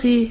اتفاقی؟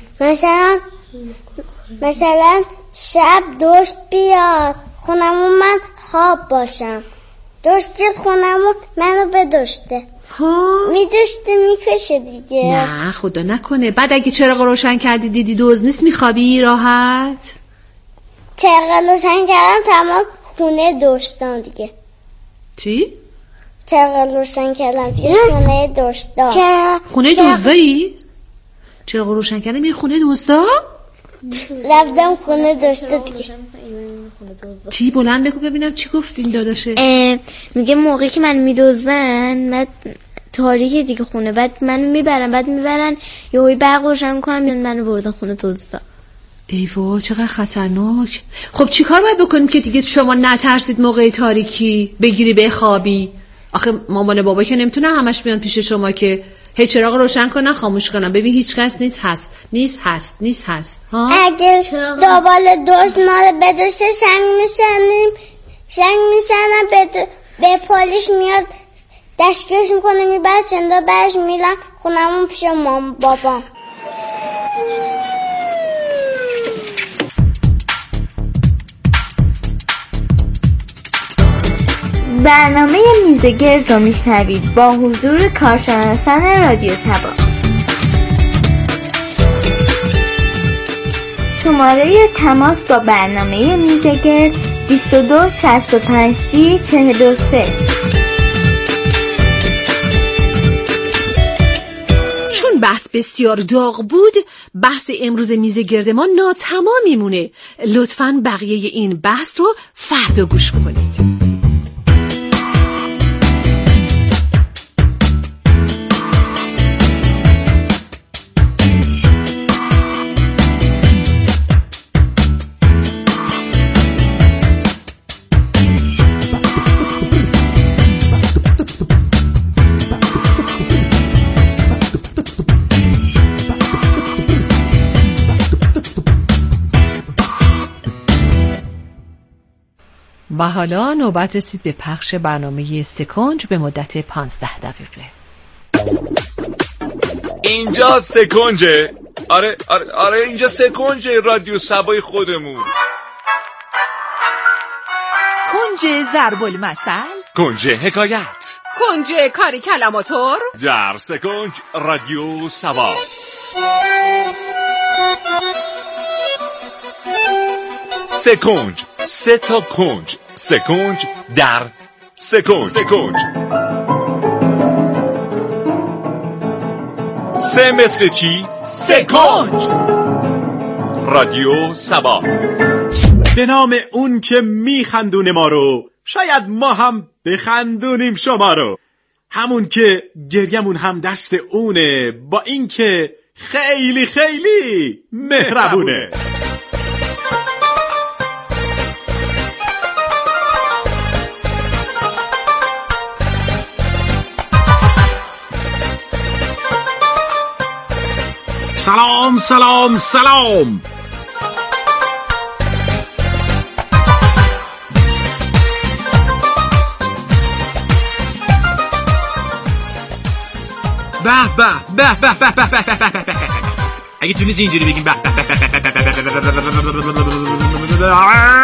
مثلا شب دشت بیاد خونمون من خواب باشم، دشت خونمون منو بدشته میدشته میکشه دیگه. نه خدا نکنه. بعد اگه چراغ روشن کردی دیدی دزد نیست میخوابی راحت؟ چراغ روشن کردم تمام خونه دشتم دیگه. چی؟ چراغ روشن کردم دیگه خونه دزدا. خونه دزدایی؟ چراغ روشن کردم میری خونه دزدا؟ رفتم خونه دزدا دیگه. چی؟ بلند بگو ببینم چی گفتین داداشه. میگه موقعی که من میدزدن بعد تاریکه دیگه خونه، بعد منو میبرن یهویی برق روشن میکنن منو بردن خونه دزدا. ای وای چقدر خطرناک. خب چی کار باید بکنیم که دیگه شما نترسید موقع تاریکی بگیری بخوابی؟ آخه مامان بابا که نمیتونه همش بیان پیش شما که هی چراغ روشن کنن خاموش کنن ببین هیچ کس نیست هست ها؟ اگه دوباره دزد ما رو بدوشه شنگ میشنن به پلیس میاد دستگیرش میکنه میبره چنده برش میرن خونمون پیش مام بابا. برنامه میزگرد رو میشنوید با حضور کارشناسان رادیو سبا. شماره تماس با برنامه میزگرد 22 65 30 43. چون بحث بسیار داغ بود بحث امروز میزگرد ما ناتمام میمونه. لطفاً بقیه این بحث رو فردا گوش کنید. و حالا نوبت رسید به پخش برنامه سکنج به مدت 15 دقیقه. اینجا سکنجه. آره اینجا سکنجه رادیو سبای خودمون. کنج ضرب المثل، کنج حکایت، کنج کاری کلماتور در سکنج رادیو سبا. سکنج، 3 تا کنج، سکنج در سکنج. سه مثل چی؟ سکنج. رادیو سبا. به نام اون که میخندونه ما رو، شاید ما هم بخندونیم شما رو. همون که گریمون هم دست اونه، با این که خیلی خیلی مهربونه. سلام سلام سلام. به به به به به به به به به. اگه تونید اینجوری بگیم به به به به به.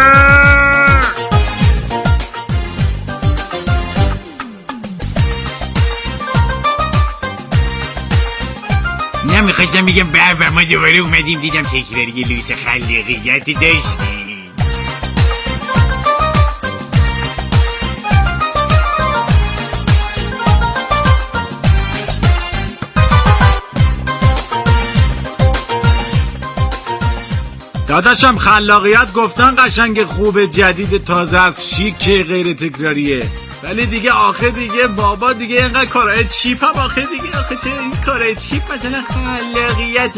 نمیخواستم بگم به ما دوباره اومدیم دیدم تکراری یه لوس خلاقیت داشتیم. داداشم خلاقیت گفتن قشنگ خوب جدید تازه از شیک غیر تکراریه، ولی دیگه آخه دیگه بابا دیگه اینقدر کارهای چیپ هم آخه دیگه آخه چه این کارهای چیپ مثلا خلاقیت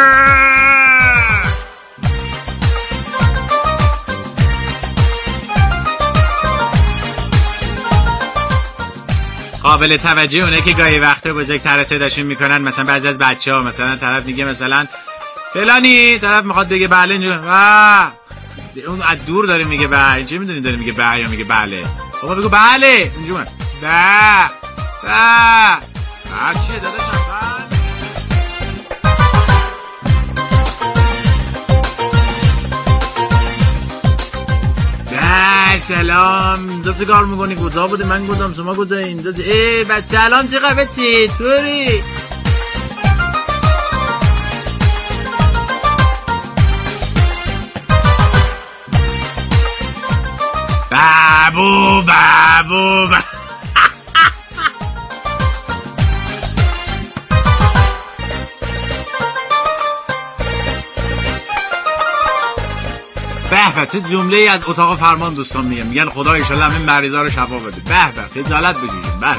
قابل توجه اونه که گاهی وقتا بزرگتر صداشون میکنن، مثلا بعضی از بچه‌ها مثلا طرف میگه مثلا فلانی، طرف میخواد بگه بله اینجا اون از دور داره میگه بله، چه میدونی داره میگه بله یا میگه بله؟ بابا بگو بله اینجا من چیه داداشم سلام. اینجا چه کار میکنی؟ کجا بودی؟ من گفتم شما کجا؟ اینجا بچه الان چه خبره؟ چطوری؟ بابو به چه جمله ای از اتاق فرمان دوستان میگن خدا ان شاءالله همین مریضا رو شفا بده. به خجالت بکشید. به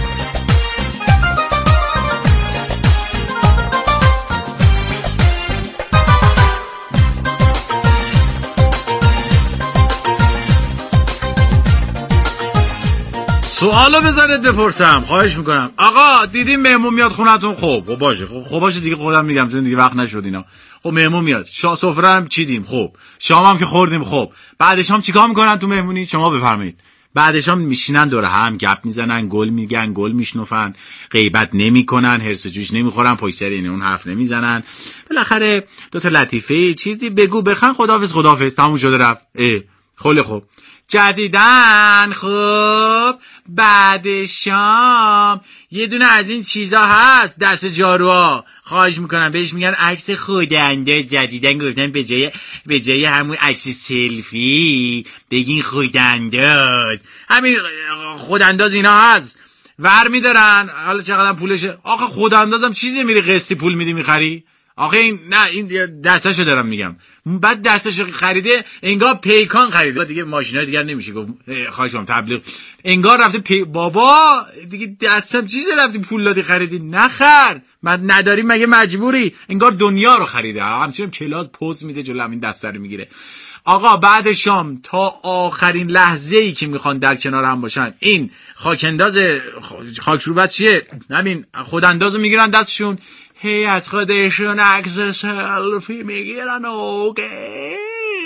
سوالو بذارید بپرسم، خواهش میکنم. آقا دیدیم مهمون میاد خونتون؟ خب باشه دیگه، خودم میگم چون دیگه وقت نشد اینا. خب مهمون میاد، سفره هم چیدیم، خب شام هم که خوردیم، خب بعد شام چیکار میکنن تو مهمونی؟ شما بفرمایید. بعد شام میشینن دور هم گپ میزنن، گل میگن، گل میشنفن، غیبت نمیکنن، هرس جوش نمیخورن، پشت سر این اون حرف نمیزنن، بالاخره دو تا لطیفه چیزی بگو بخن، خداحافظ تموم شده رفت. خیلی خوب. جدیدن خب بعد شام یه دونه از این چیزا هست، دست جاروها، خواهش میکنم بهش میگن عکس خودانداز. جدیدن گفتن به جای همون عکس سلفی بگین خودانداز. همین خودانداز اینا هست، ور میدارن. حالا چقدر پولشه؟ آخه خوداندازم چیزی میری قسطی پول میدی میخری؟ آخه این دستشو دارم میگم. بعد دستشو خریده انگار پیکان خریده دیگه، ماشینای دیگر نمیشه گفت. خواهش میکنم تبلیغ. انگار رفته بابا دیگه دستم چیزی رفتی پول دادی خریدی. نخر، من نداری مگه مجبوری؟ انگار دنیا رو خریده، همچنین کلاس پوز میده جلو همین دسته رو میگیره. آقا بعد شام تا آخرین لحظه‌ای که میخوان در کنار هم باشن، این خاکنداز خاکروبت چیه؟ همین خوداندازو میگیرن دستشون، هی از خودشون عکس سلفی میگیرن. اوکی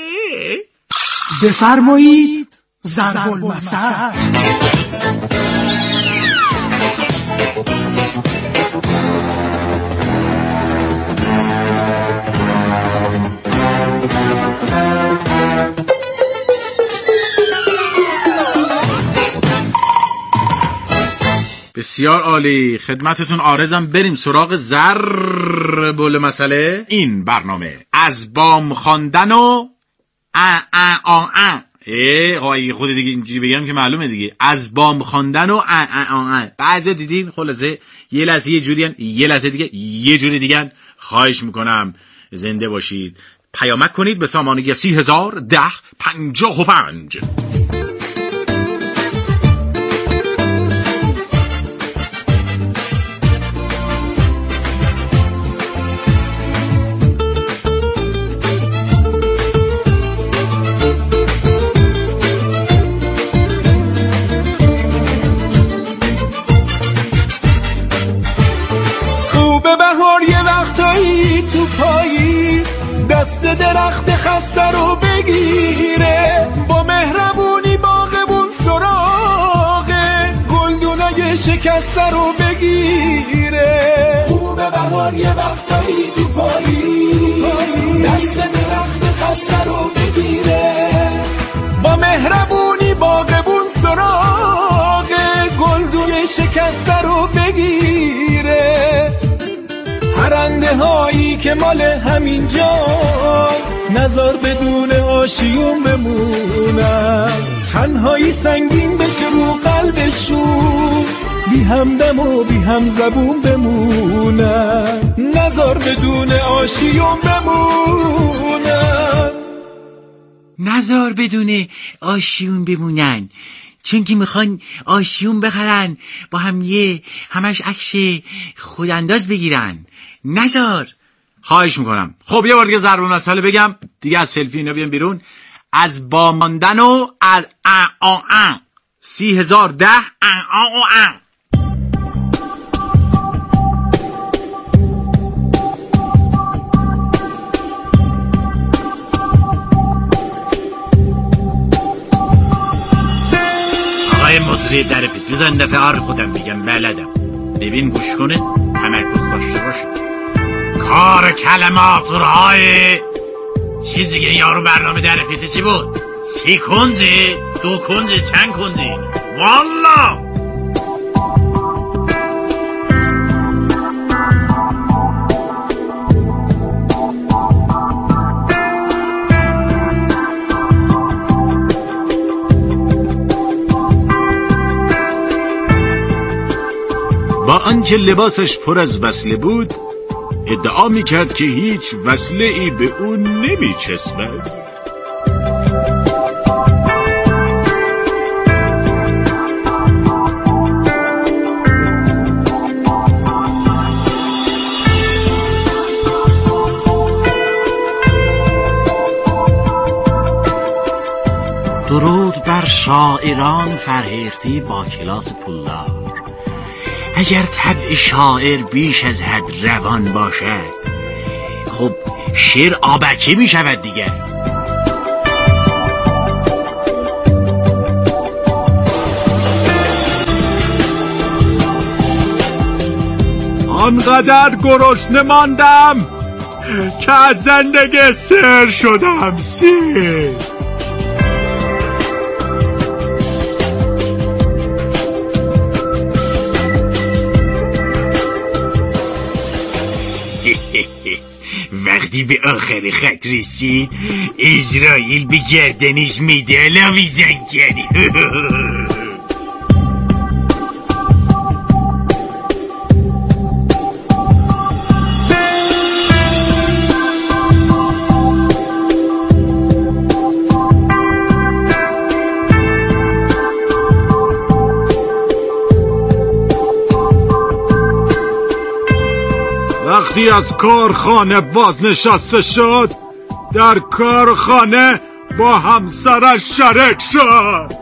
بفرمایید ضرب المثل. بسیار عالی، خدمتتون عارضم. بریم سراغ ضرب المثل این برنامه. از بام خواندن و خود دیگه اینجوری بگم که معلومه دیگه. از بام خواندن و بعضی دیدین خلاصه یه لحظه یه جوریان، یه لحظه دیگه یه جوری دیگه. خواهش میکنم زنده باشید. پیامک کنید به سامانه 301055. تو پایی دست درخت خسته رو بگیره، با مهربونی باغبون سراغه، گلدونای شکسته رو بگیره. خوبه بهار یه وقتایی تو پایی دست درخت خسته رو بگیره، با مهربونی باغبون سراغه، گلدونای شکسته رو بگیره. پرنده هایی که مال همین جا نزار بدون آشیون بمونن، تنهایی سنگین بشه رو قلبشون، بی همدم و بی هم زبون بمونن، نزار بدون آشیون بمونن، نزار بدون آشیون بمونن. چون که میخوان آشیون بخرن با هم همش عکس خودانداز بگیرن. نزار. خواهش میکنم. خب یه بار دیگه ضرب المثل بگم دیگه، از سلفی اینا بیان بیرون. از با ماندن و 3010 مزری در پیت بزن دفعه خودم میگم بلدم. ببین گوش کنه، تمرکز داشته باشه. کار کلمات رای چیزی که یارو برنامه در پیت چی بود؟ 3 کنجه 2 کنجه چند کنجه والا. با آنکه لباسش پر از وصله بود ادعا میکرد که هیچ وصله ای به اون نمیچسبد. درود بر شاعران فرهیختی با کلاس پولدار. اگر طبع شاعر بیش از حد روان باشد خب شعر آبکی می شود دیگر. آنقدر گرسنه ماندم که از زندگی سیر شدم. سیر وقتی به آخر خط رسید اسرائیل به گردنش مدال آویزان کرد. وقتی از کارخانه بازنشسته شد در کارخانه با همسرش شریک شد.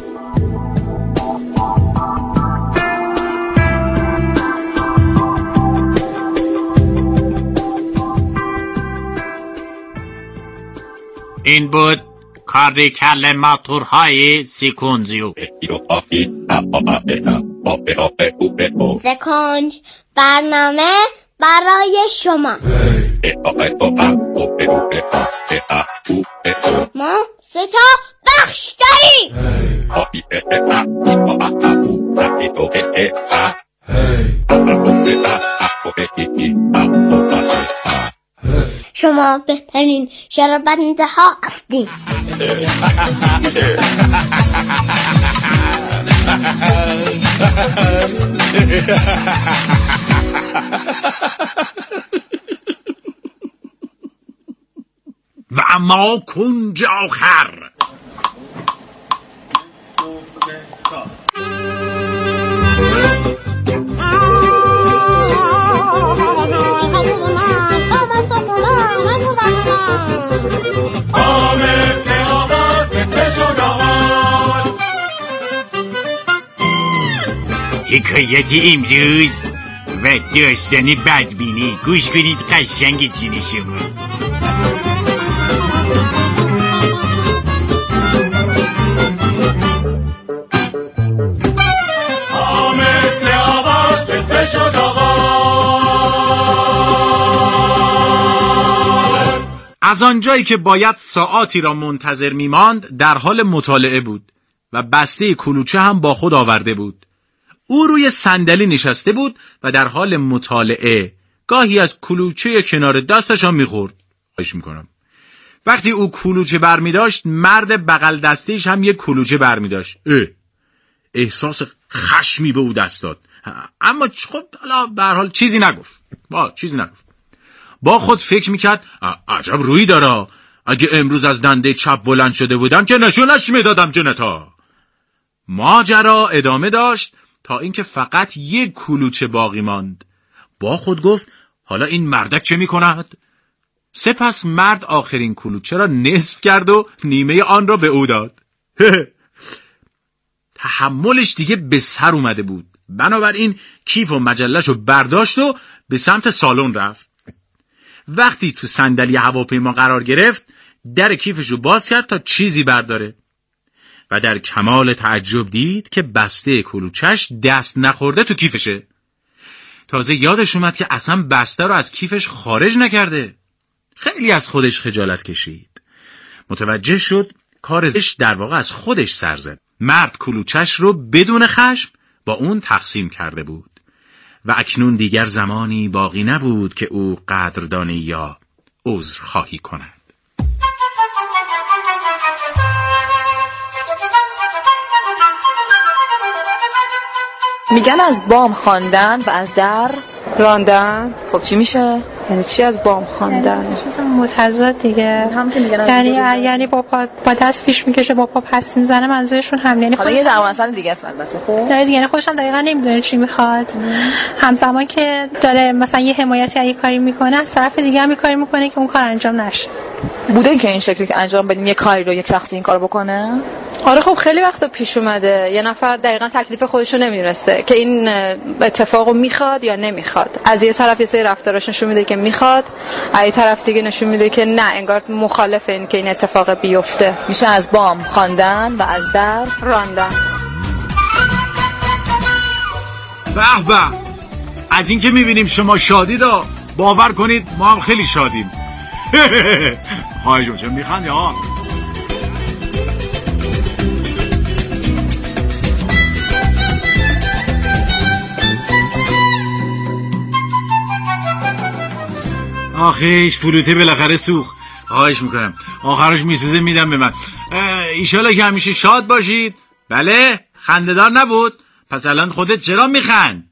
این بود کاری کلماتورهای سکنجیو. سکنج برنامه برای شما. ما 3 بخش داریم. شما بهترین شنونده ها هستید. و اما کنج آخر. حکایت امروز و داستان بدبینی. گوش کنید قشنگ جون شما. از آنجایی که باید ساعاتی را منتظر می‌ماند در حال مطالعه بود و بسته کلوچه هم با خود آورده بود. او روی صندلی نشسته بود و در حال مطالعه گاهی از کلوچه کنار دستش هم می‌خورد. خواهش می‌کنم. وقتی او کلوچه برمی‌داشت مرد بغل دستیش هم یک کلوچه برمی‌داشت. احساس خشمی به او دست داد. اما خب حالا به هر حال چیزی نگفت. با خود فکر میکرد عجب رویی داره. اگه امروز از دنده چپ بلند شده بودم که نشونش میدادم جنتا. ماجرا ادامه داشت تا اینکه فقط یک کلوچه باقی ماند. با خود گفت حالا این مردک چه میکند؟ سپس مرد آخرین کلوچه را نصف کرد و نیمه آن را به او داد. تحملش دیگه به سر اومده بود. بنابراین کیف و مجله‌شو برداشت و به سمت سالن رفت. وقتی تو صندلی هواپیما قرار گرفت در کیفشو باز کرد تا چیزی برداره و در کمال تعجب دید که بسته کلوچش دست نخورده تو کیفشه. تازه یادش اومد که اصلا بسته رو از کیفش خارج نکرده. خیلی از خودش خجالت کشید. متوجه شد کارش در واقع از خودش سر زد. مرد کلوچش رو بدون خشم با اون تقسیم کرده بود و اکنون دیگر زمانی باقی نبود که او قدردانی یا عذرخواهی کند. میگن از بام خواندن و از در راندن. خب چی میشه؟ یعنی چی از بام خواندن؟ چیز متضاد دیگه. هم که میگن یعنی با دست پیش میکشه با پا پس میزنه، منظورشون هم یعنی حالا یه زبان اصلا دیگه است البته. خب یعنی خودش هم دقیقاً نمیدونه چی میخواد. همزمان که داره مثلا یه حمایتی از یه کاری میکنه، از طرف دیگه هم یه کاری میکنه که اون کار انجام نشه. بوده که این شکلی که انجام بدین یه کاری رو یک شخصی این کارو بکنه؟ آره خب خیلی وقتا پیش اومده یه نفر دقیقاً تکلیف خودش رو نمیرسه که این اتفاقو میخواد یا نمیخواد. از یه طرف یه سری رفتاراش نشون میده که میخواد، از یه طرف دیگه نشون میده که نه، انگار مخالف این که این اتفاق بیفته. میشه از بام خواندن و از در راندن. به به، از این که میبینیم شما شادید باور کنید ما هم خیلی شادیم. خواهی جون چه میخندی ها؟ آخیش فلوته بالاخره سوخت. خواهش میکنم آخرش میسوزه میدم به من. ایشالا که همیشه شاد باشید. بله خنده‌دار نبود؟ پس الان خودت چرا میخند؟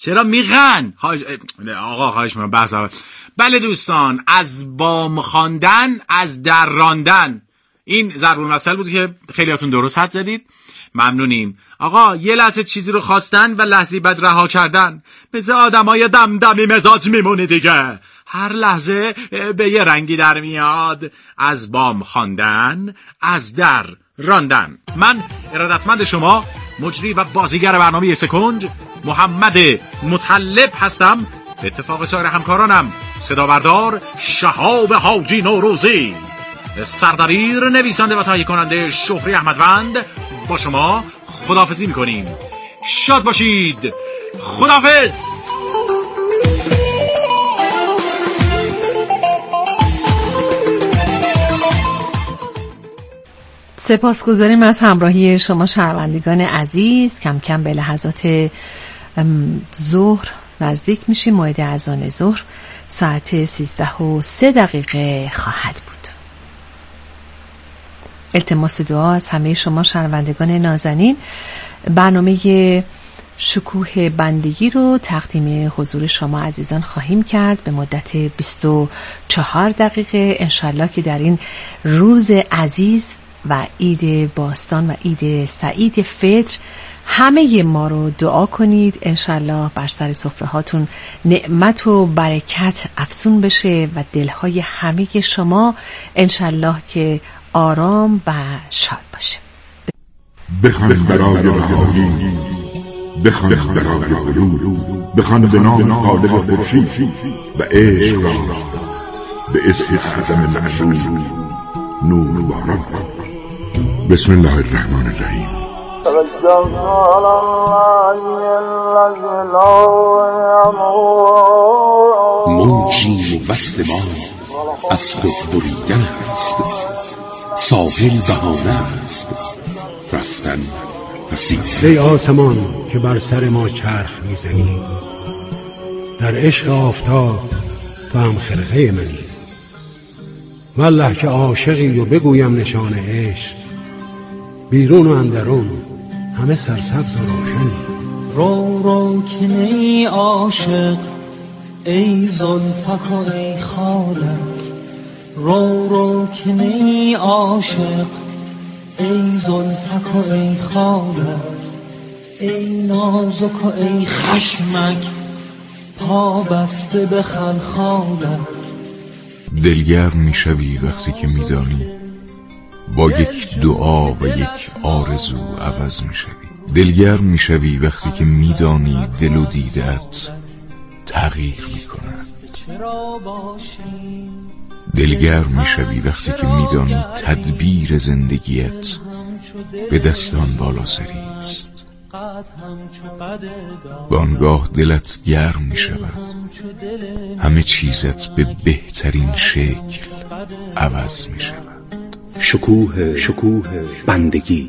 آقا خواهش میکنم بحث. بله دوستان، از بام خواندن از در راندن، این ضرب المثل بود که خیلیاتون درست حد زدید. ممنونیم. آقا یه لحظه چیزی رو خواستن و لحظه بعد رها کردن، مثل آدمای دمدمی مزاج میمونی دیگه. هر لحظه به یه رنگی در میاد. از بام خواندن از در راندن. من ارادتمند شما مجری و بازیگر برنامه سکنج محمد مطلب هستم، به اتفاق سایر همکارانم صدابردار شهاب حاجی نوروزی، سردبیر نویسنده و تهیه کننده شهری احمدوند. با شما خداحافظی میکنیم. شاد باشید. خداحافظ. سپاسگزاریم از همراهی شما شنوندگان عزیز. کم کم به لحظات ظهر نزدیک میشیم. موعد اذان ظهر ساعت 13:03 خواهد بود. التماس دعا از همه شما شنوندگان نازنین. برنامه شکوه بندگی رو تقدیم حضور شما عزیزان خواهیم کرد به مدت 24 دقیقه انشالله که در این روز عزیز و عید باستان و عید سعید فطر همه ما رو دعا کنید. انشالله بر سر سفره هاتون نعمت و برکت افزون بشه و دلهای همه شما انشالله که آرام و شاد باشه. بخوان برای بهاری، بخوان برای بلور، بخوان به نام خالق خورشید و عشق را به اسم خزم معشوق نور باران کن. بسم الله الرحمن الرحیم. موجی و وصل ما از خود بریدن است، ساحل بهانه است رفتن حسیب. ای آسمان که بر سر ما چرخ میزنی، در عشق آفتاب تو هم خرقه منی. والله که عاشقی و بگویم نشان عشق، بیرون و اندرون همه سرسبز و روشنی. رو رو که نی عاشق ای زلفک و ای خالک، رو رو که نی عاشق ای زلفک و ای خالک، ای نازک و ای خشمک پا بسته به خلخالک. دلگرم میشوی وقتی که میدانی با یک دعا و یک آرزو عوض میشوی. دلگرم میشوی وقتی که میدانی دل و دیدت تغییر میکنند. دلگرم میشوی وقتی که میدانی تدبیر زندگیت به دستان بالا سری است. و آنگاه دلت گرم میشود، همه چیزت به بهترین شکل عوض میشود. شکوه بندگی.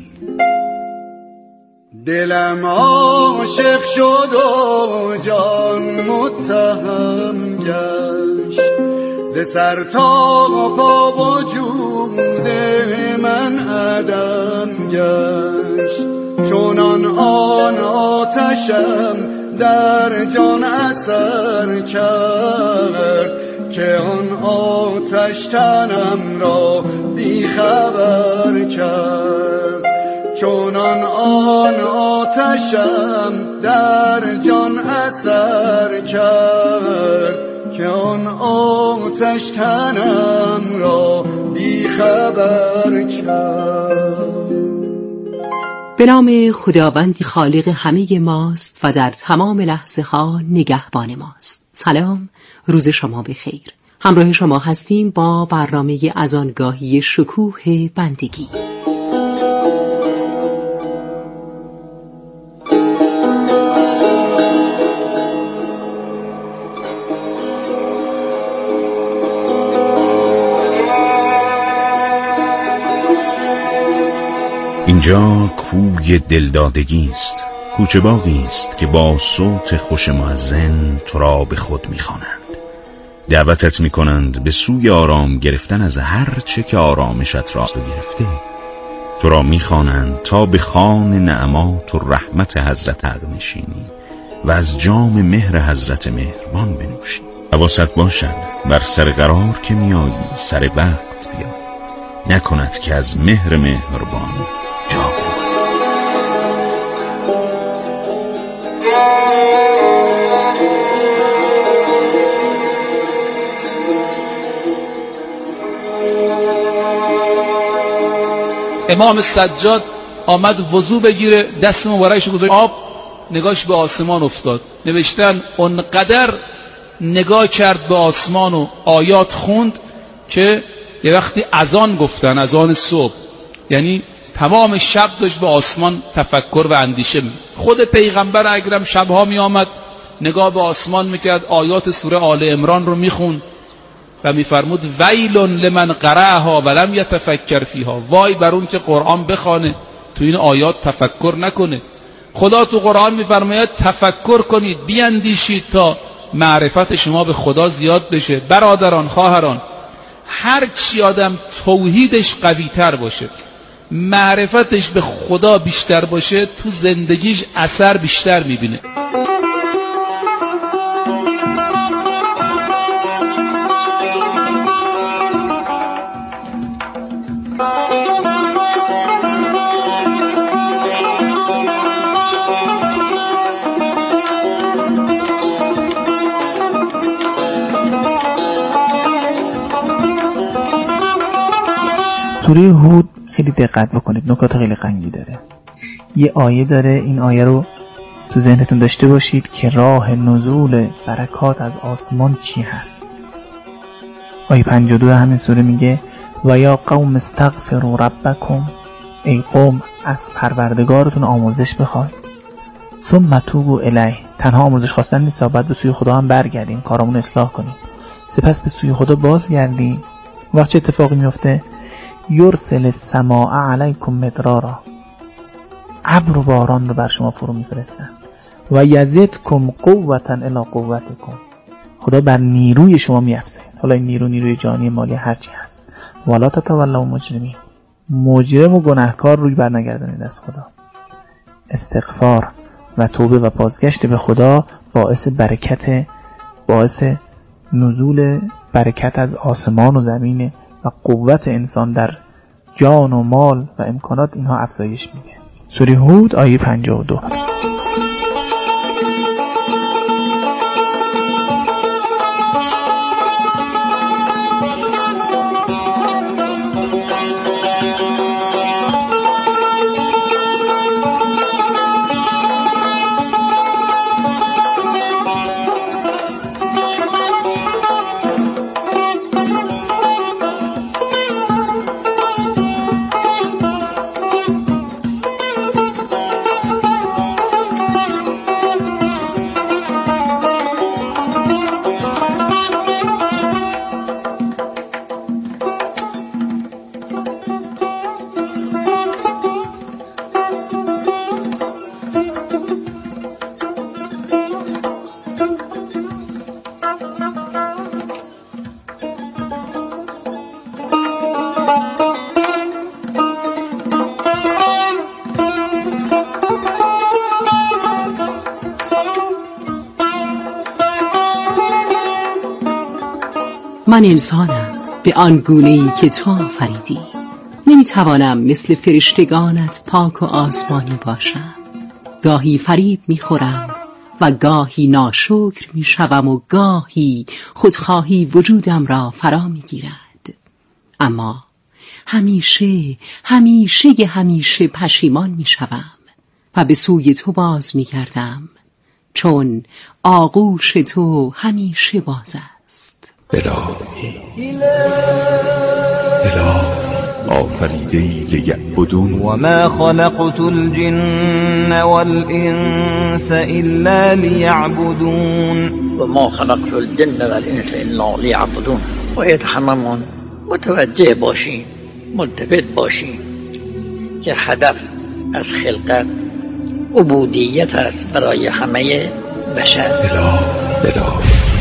دلم عاشق شد و جان متهم گشت، ز سر تا پا وجود من عدم گشت. چونان آن آتشم در جان اثر کرد، که آن آتش تنم را بی خبر کرد. چونان آن آتشم در جان اثر کرد، که آن آتش تنم را بی خبر کرد. به نام خداوندی خالق همه ماست و در تمام لحظه ها نگهبان ماست. سلام، روز شما بخیر. همراه شما هستیم با برنامه از آنگاهی شکوه بندگی. اینجا کوی دلدادگی است، کوچه باغی است که با صوت خوش مؤذن تو را به خود می‌خوانند. دعوتت می‌کنند به سوی آرام گرفتن از هر چه که آرامشت را گرفته. تو را می‌خوانند تا به خوان نعمات و رحمت حضرت حق نشینی و از جام مهر حضرت مهربان بنوشی. حواست باشد بر سر قرار که میایی سر وقت بیایی، نکند که از مهر مهربان جا امام سجاد آمد وضو بگیره، دست مبارکش گذاشت آب، نگاهش به آسمان افتاد. نوشتن اونقدر نگاه کرد به آسمان و آیات خوند که یه وقتی اذان گفتن، اذان صبح، یعنی تمام شب داشت به آسمان تفکر و اندیشه می. خود پیغمبر اکرم شبها می آمد نگاه به آسمان میکرد، آیات سوره آل عمران رو میخوند و میفرمود ویل لمن قرأها ولم یتفکر فیها، وای بر اون که قرآن بخوانه تو این آیات تفکر نکنه. خدا تو قرآن میفرماید تفکر کنید، بیاندیشید تا معرفت شما به خدا زیاد بشه. برادران، خواهران، هر چی آدم توحیدش قوی تر باشه، معرفتش به خدا بیشتر باشه، تو زندگیش اثر بیشتر میبینه. سوره هود خیلی دقت بکنید، نکات خیلی قنگی داره. یه آیه داره، این آیه رو تو ذهنتون داشته باشید که راه نزول برکات از آسمان چی هست. آیه 52 همین سوره میگه و یا قوم استغفروا ربکم، ای قوم از پروردگارتون آمرزش بخواید. ثم توبوا الیه، تنها آمرزش خواستن نیست، باید به سوی خدا هم برگردیم، کارامون اصلاح کنیم. سپس به سوی خدا بازگردیم. وقت چه اتفاقی میفته؟ یرسل السماء علیکم مدرارا، ابر و باران رو بر شما فرو میفرستن. و یزدکم قوتا الی قوتکم، خدا بر نیروی شما میافزاید. حالا این نیروی جانی، مالی، هر چی هست. ولا تتولوا مجرمین، مجرم و گناهکار روی بر نگردانید از خدا. استغفار و توبه و بازگشت به خدا باعث نزول برکت از آسمان و زمین و قوت انسان در جان و مال و امکانات اینها افزایش میده. سوره هود آیه 52. من انسانم به آن گونه‌ای که تو آفریدی. نمیتوانم مثل فرشتگانت پاک و آسمانی باشم. گاهی فریب میخورم و گاهی ناشکر میشوم و گاهی خودخواهی وجودم را فرا میگیرد. اما همیشه پشیمان میشوم و به سوی تو باز میگردم، چون آغوش تو همیشه باز است. الهی آفریده‌ای لیعبدون و ما خلقت الجن والانس الا لیعبدون و ما خلقت الجن والانس الا لیعبدون. باید هممون متوجه باشیم، ملتفت باشیم که هدف از خلقت عبودیت است برای همه بشر. اقرأ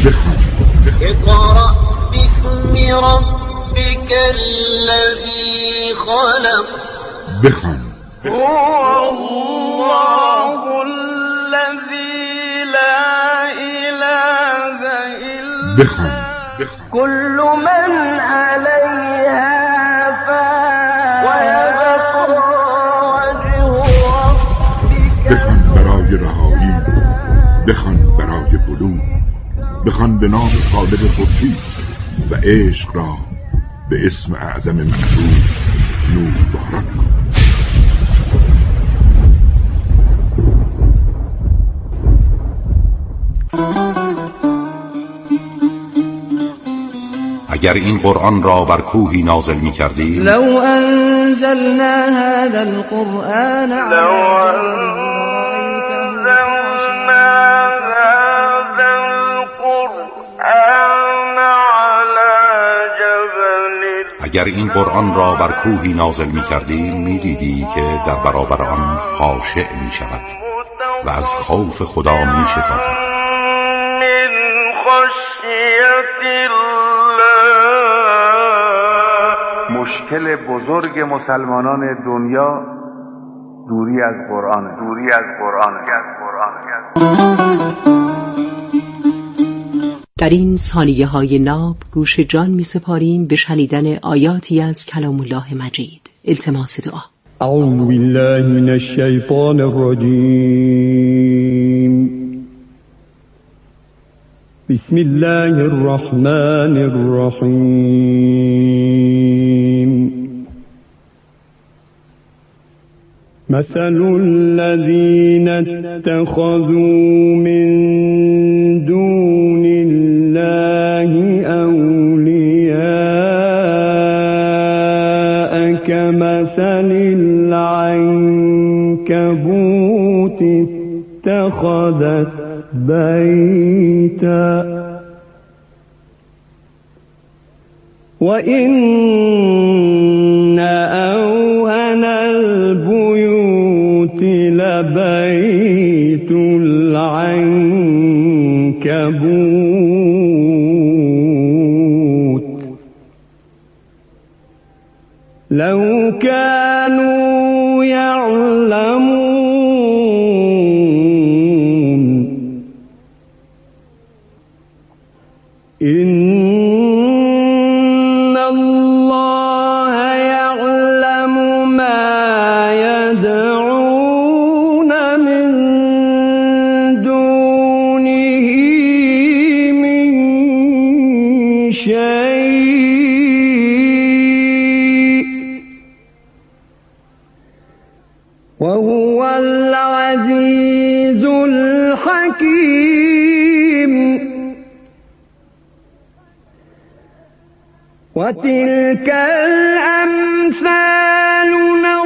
باسم ربك الذي خلق. بخوان. هو الله الذي لا اله الا بخوان. كل من عليها فان ويبقى وجه ربك. بخوان برای رهایی، بخوان برای بلوغ، بخوان به نام خالق خورشید و عشق را به اسم اعظم معشوق نور بارک کن. اگر این قرآن را بر کوهی نازل می کردیم، لو انزلنا هذا القرآن اگر این قرآن را بر کوهی نازل می کردیم می دیدی که در برابر آن خاشع می شود و از خوف خدا می شکافد. مشکل بزرگ مسلمانان دنیا دوری از قرآن. در این ثانیه های ناب گوش جان می سپاریم به شنیدن آیاتی از کلام الله مجید. التماس دعا. اعوذ بالله من الشیطان الرجیم. بسم الله الرحمن الرحیم. مثل الذين اتخذوا من دون الله أولياء كمثل العنكبوت اتخذت بيتا وإن أوهن البيوت لبيت العنكبوت لو كانوا يعلمون إن الله يعلم ما يدعون من دونه من شيء وهو العزيز الحكيم. وتلك الأمثال